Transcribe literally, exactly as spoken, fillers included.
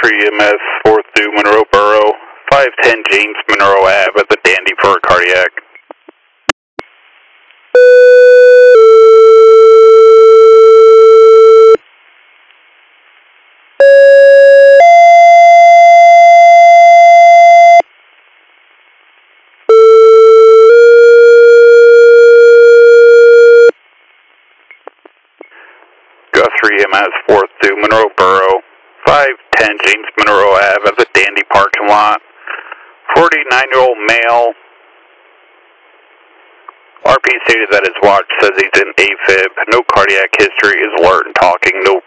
Guthrie E M S, fourth through Monroe Borough, five ten James Monroe Ave at the Dandy for a cardiac. Guthrie E M S, fourth through Monroe Borough, five ten James Monroe Ave at the Dandy parking lot. forty-nine-year-old male. R P stated that his watch says he's in AFib. No cardiac history, is alert and talking. No